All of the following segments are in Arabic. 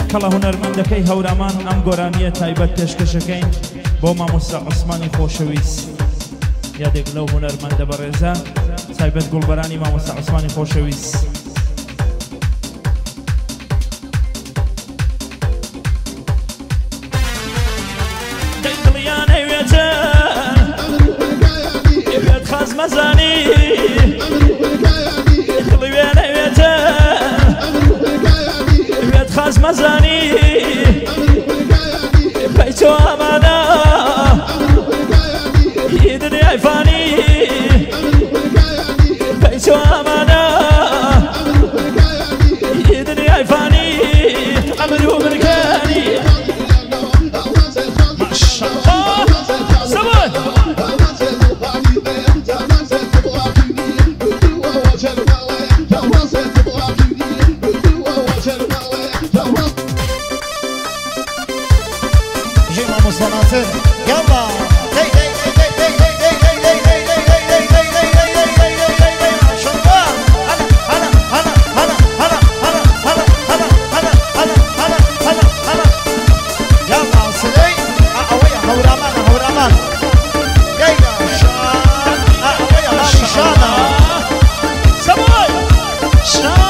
کەڵە هونەرمەندەکەی هەورامان ئەم گۆرانیە تایبەت پێشکەشەکەین بۆ مامۆستا عوسمانی خۆشەویست یادێک لەو هونەرمەندە بەڕێزە تایبەت گوڵبەرانی مامۆستا عوسمانی خۆشەویست دڵیان هەوێتن ئێوێت خاز مەزانی دڵیان هەوێتن ئێوێت خاز مەزانی پەی تۆ ئەمانە هی دنیای فانی پەی تۆ ئەمانە هی دنیای فانی ئەمر و مرکانی صناصر يلا هي هي هي هي هي هي هي ما شاء الله هلا هلا هلا هلا هلا هلا هلا هلا هلا هلا هلا هلا يلا سلي اويا هورامان يلا شان اويا ماشي شانا سماي شان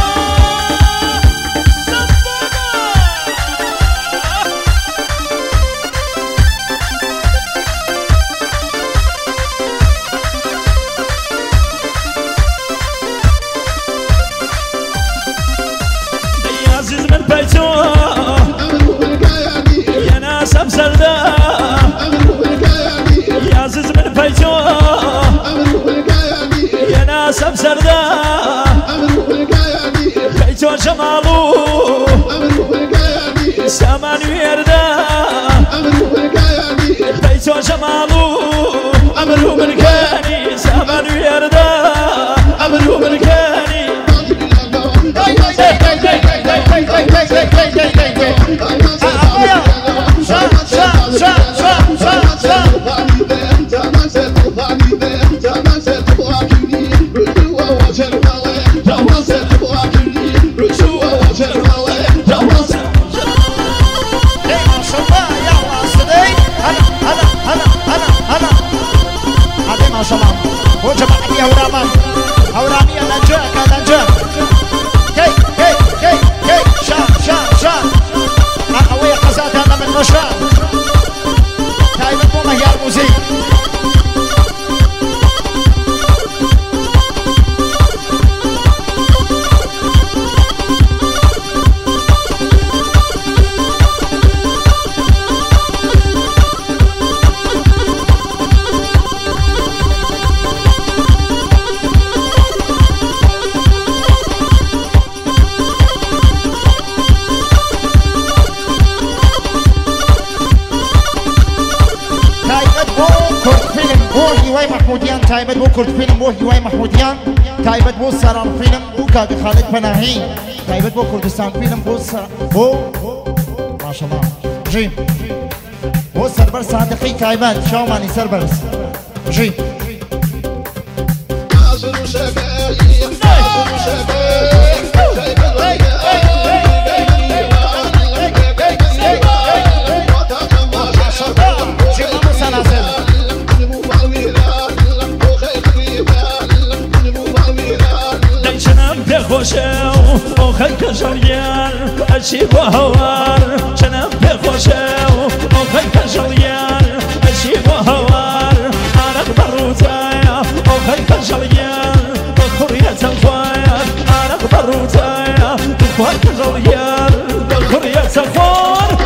يا ناس أبزلدا يا عزيز من بيتو يا ناس أبزلدا بيتو جمالو سامان ويردا بيتو جمالو أمرو مركاني سامان ويردا أمرو مركاني هورامي الانجاك كي كي كي كي شان قوية قزات هذا من مشان دائما مو مهيار موزيك محموديان تايبت بو كرد فيلم بو هواي محموديان تايبت بو سرام فيلم بو كاك خالد پناهي تايبت بو كردستان فيلم بو بو ما شاء الله جيم بو سربر صادقي تايبت شاوماني سربرس جيم خوشو خلق جلیان اشی و هوار چنم به خوشو خلق جلیان اشی و هوار عرق بروتایا خلق جلیان بخوریت الخوار عرق بروتایا خلق جلیان بخوریت الخوار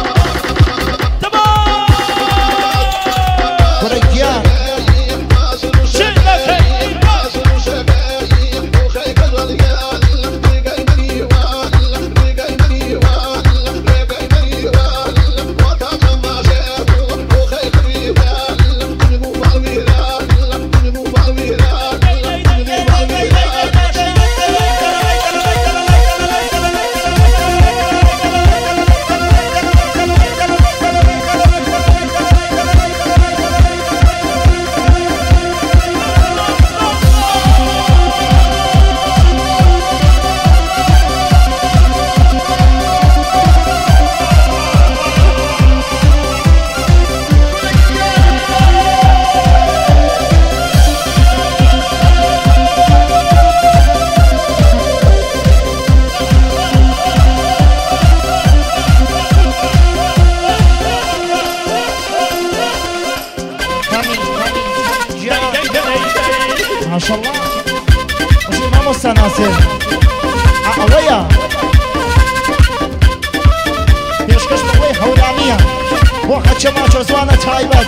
وقت شما جزوانة تايبت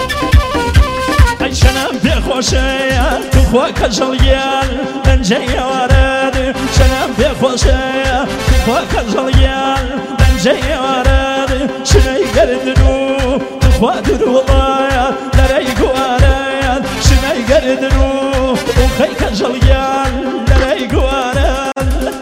شنم بخوشيا تخواك جليال من جاي ورد شنم بخوشيا تخواك جليال من جاي ورد شني قردنو تخواك دروضايا لريق ورد شني قردنو وخيك جليال لريق ورد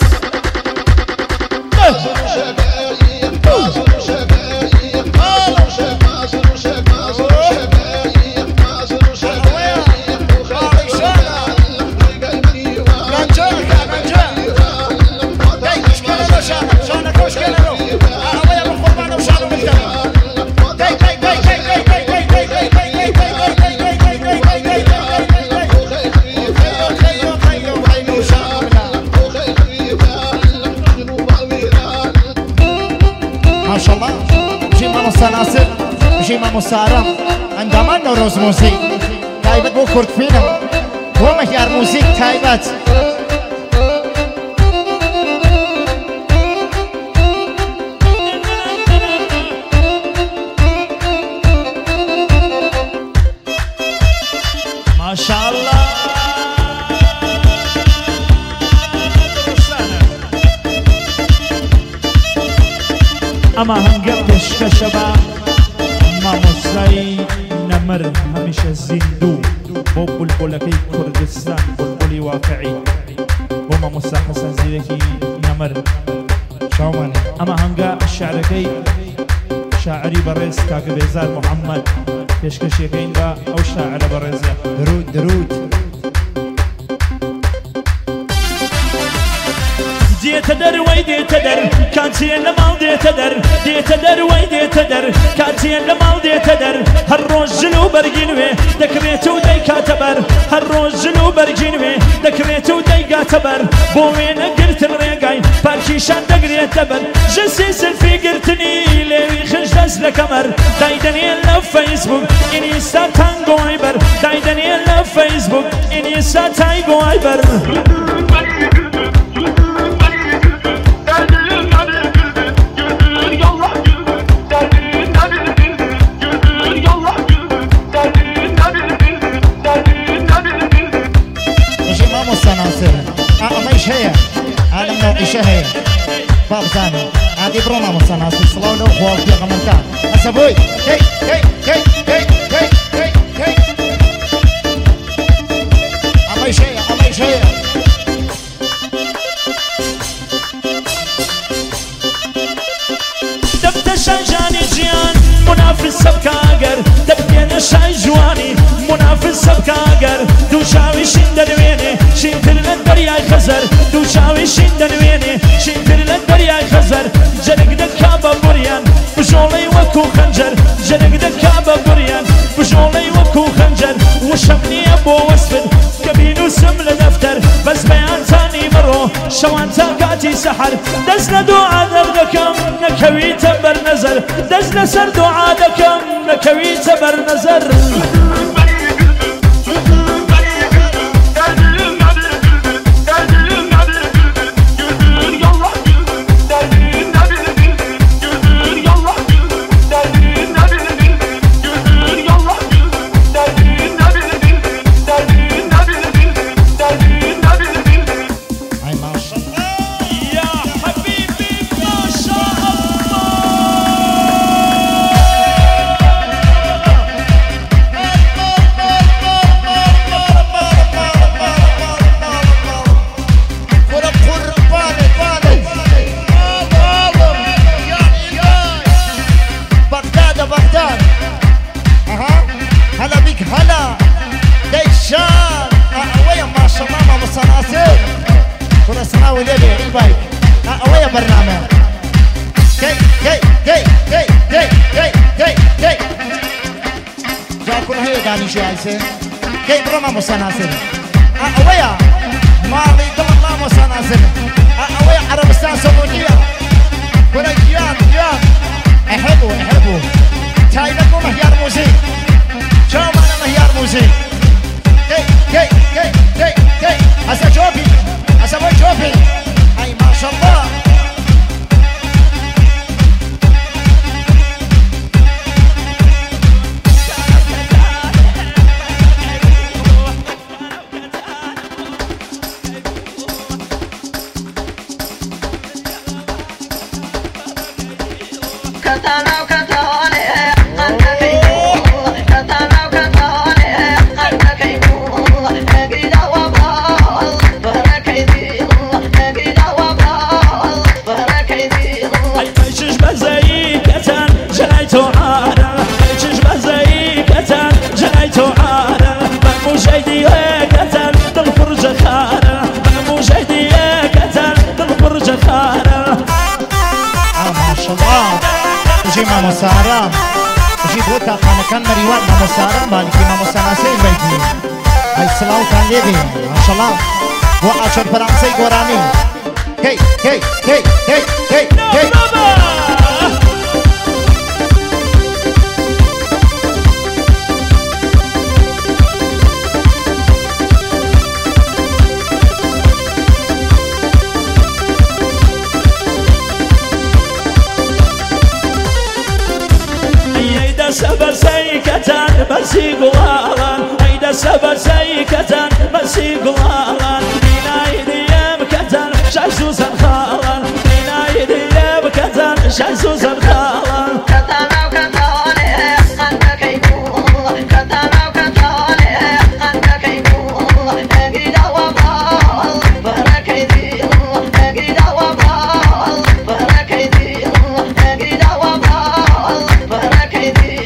سناسر بشي ما مسارم عندما نوروز موسيق تايبت بو كرد فيلم بو مهيار موسيق تايبت ما شاء الله اما هنگردش كشبا ما مصري نمر هميشه زندو بو بلبلكي كردستان بلبلي واقعي وما مصر حسن زيركي نمر شاوماني اما هنگا الشعركي شاعري برز كاك بيزار محمد كشكش يكين با او شاعر برزه درود درود ديت در وي ديت در كاتين لمال ديت در وي ديت در كاتين لمال ديت در هالروج جلو برجينوي دكريتو داي كاتبر هالروج جلو برجينوي دكريتو داي كاتبر بوين قلت الريقاي باركيشان دقريت تبر جسي سلفي قلتني ليوي خش دس لكمر دايدني لف فيسبوك انيستا تانجو عبر دايدني لف فيسبوك انيستا تانجو عبر هي هذا من نوع هي باب ثاني هذه بروما مصناصي صلاة لو خوال في غمنتان أسبوي هي هي هي هي هي هي هي أما شيء أما شيء دبت شجاني جيان منافس سبكاجر دبت شاي جواني منافس سبكاجر دو شاوي شندرويني شنتر للدرياي خزر دو شاوي شندرويني شنتر للدرياي خزر جرق دكابة بريان بجولي وكو خنجر جرق دكابة بريان بجولي وكو خنجر وشمني ابو واسفل كبينو سمل دفتر بس بيان تاني مرو شوان تاقاتي سحر دزنا دعا دردكم نكوي تبر نزر دزنا سر دعا دكم نكوي تبر نزر كيف رمى مصناصر أويا ماضي طلع مصناصر أويا عربستان سعودية كنا جيان أحبوا تايبكم مهيار موسيقى شو معنا مهيار موسيقى كي هسا جوبي هسا بوي جوبي أي ما شاء الله مامۆ سارام بژی بۆ تاقانەکان مەریوان مامۆ سارام مالکی مامۆ سەناسەی بەیتی ئەی سڵاوتان لێبێ ماشەڵڵا بۆ ئاچۆر فەرانسەی گۆرانی هی هی هی هی هی هی سبر سيكتان بسي قوالان عيدا سبر سيكتان بسي قوالان بينا يديم كتان شايسوس الخالان بينا يديم كتان شايسوس الخالان كتانا وكتاني أنت كيبول كتانا وكتاني أنت كيبول أجيدا وبال برك يديل أجيدا وبال برك يديل أجيدا وبال برك يديل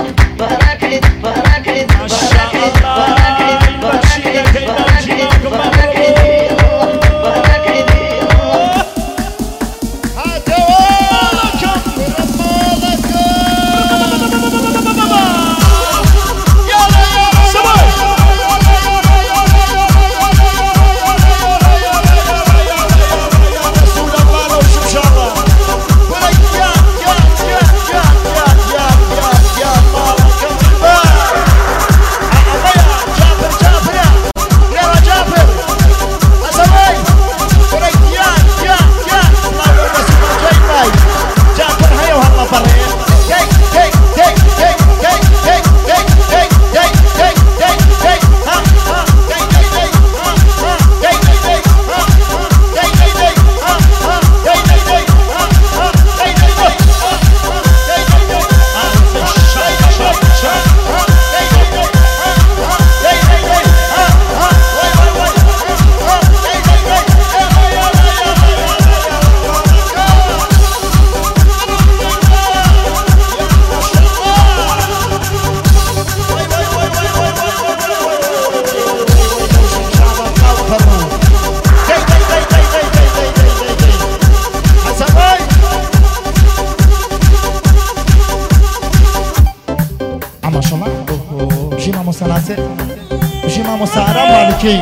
بشي مامو سارام مالكي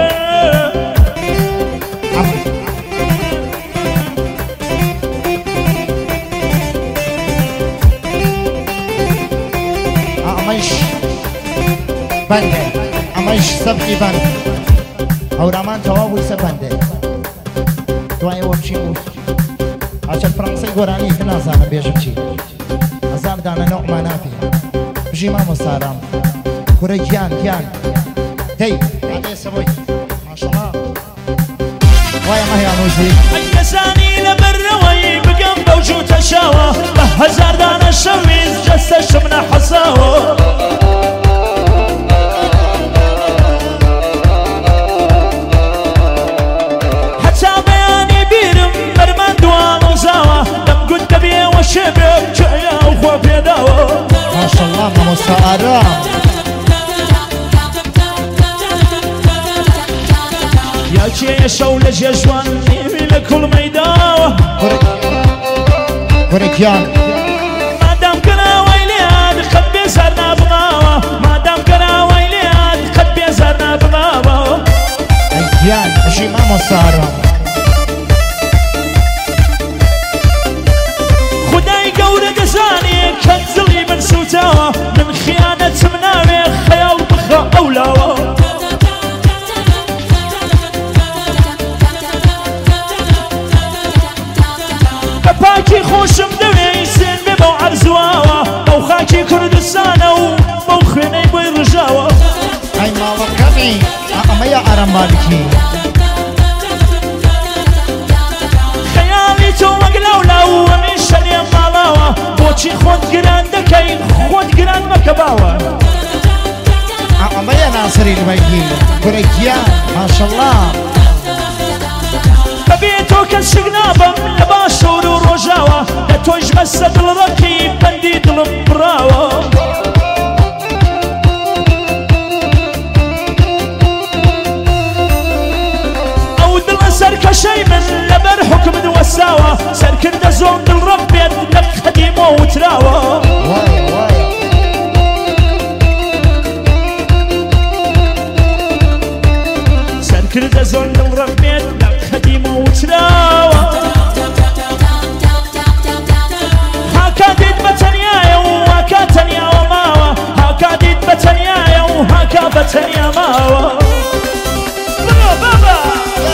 أميش بنده أميش سبقي بند أو رامان توابوي سبنده دوائي وبشي موس عشان فرنسي قراني كنا زانا بيجبشي أزام دانا نوع ما نافي بشي مامو سارام كوريجيان كيان هي عليه سوي ما شاء الله ويا ما هي موزي الكساني لبروي بقنبه وجوت الشاوه هزار دانا الشويز جسش من حصاوه حتى بياني بيرم مرمان دوام وزاوه لم قلت بيه وشبه جايه وخوف يداوه ما شاء الله مامو سارام يا شولج يا جوان لكل ميداوه وركيان ما دام كنا ويلياد قد بيزرنا بغاوه ما دام كنا ويلياد قد بيزرنا بغاوه ايان ماشي مامو سارام خداي قورة قزاني كنزلي من سوتاوه من خيانة مناوي خيال بخا أولاوه باكي خوشم دوي سين ببو عرزواوه او خاكي كردستانه وموخيني بوي رجاوه اي مالكني اما يا ارم مالكي خيالي تو وقلولو ومن شني مالاوه بۆچی خۆت گران دەکەی خۆت گران مەکە باوە ئەمە یە ناسری لبەیگی کوڕێکیە ماشەڵڵا بەبێ تۆ کەس شک نابم لە باشەور و ڕۆژاوە لە تۆیش بەسە دڵڕەکی بەندی دڵم بڕاوە ئەو دڵە سەرکەشەی من لەبەر حکمت وەساوە سەرکردە زۆم دڵڕەب بێت لە قەدیمۆ وتراوە سەرکردە زۆر دڵڕەب بێت لە قەدیمۆ وتراوە هاکاتیت بە تەنیایە و هاکا تەنیاوە ماوە هاکاتیت بە تەنیایە و هاکا بە تەنیا ماوە بابا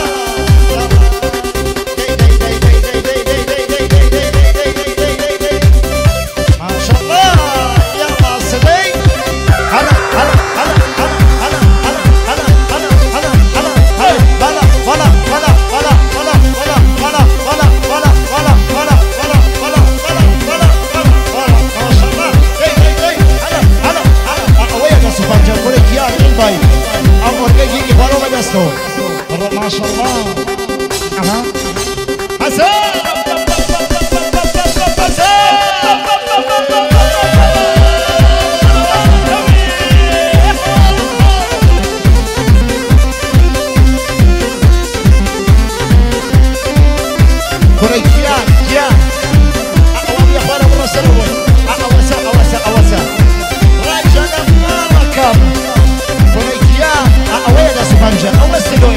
ما شاء الله اها حسن كوريكيان كيان اقوم يا اخوان ابو سلوي اوسع رجل مركب كوريكيان اويدا سبنجر اوسلو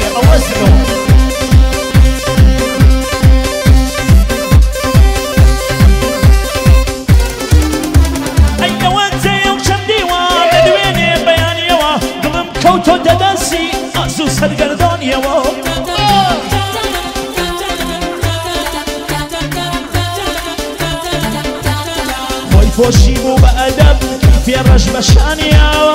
كوتو ددسي أزو سرقردان يوو خوي فوشي مو بأدب في الرجب الشانية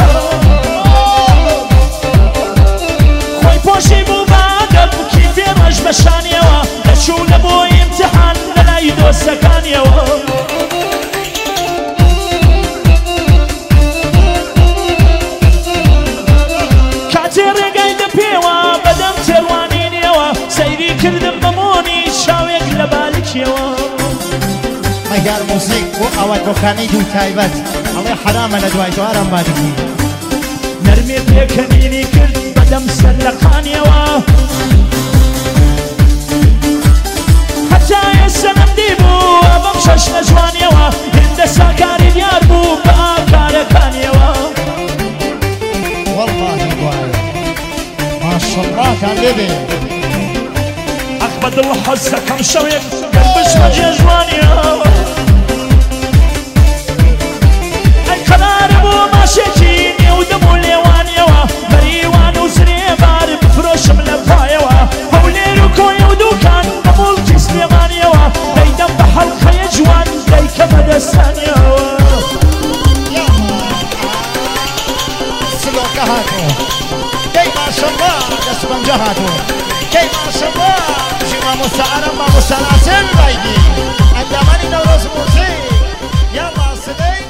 خوي فوشي مو بأدب كيف الرجب الشانية لشو لبو امتحان للا يدو السكان يوو كردم بموني شاويك لبالك يوا مجال موسيق وأول بخاني دو تايبت الله حرام لدواي توارم بادكي نرمي بيكنيني كرد بدم سلقان يوا حتى يسنم ديبو أبمشش نجوان يوا هند ساكاري ديار بو بآكار كان يوا والله دواي ما شاء الله كان لبي بدل حزة كم شويك قلبش مجي جوانيا القرار بو ماشيكيني ودمو ليوانيا بريوان وزريبار بفروش ملفايا هولي ركوي ودوكان دمو الكيس ليوانيا ليدم بحلقة يجوان ليك مدى الثانية سلوك هاتو كي ما شاء الله جسبا جهاتو كي ما شاء الله شما مستعرم ما مستعرسل بايدي عندما نورس موسيقى يلا سلي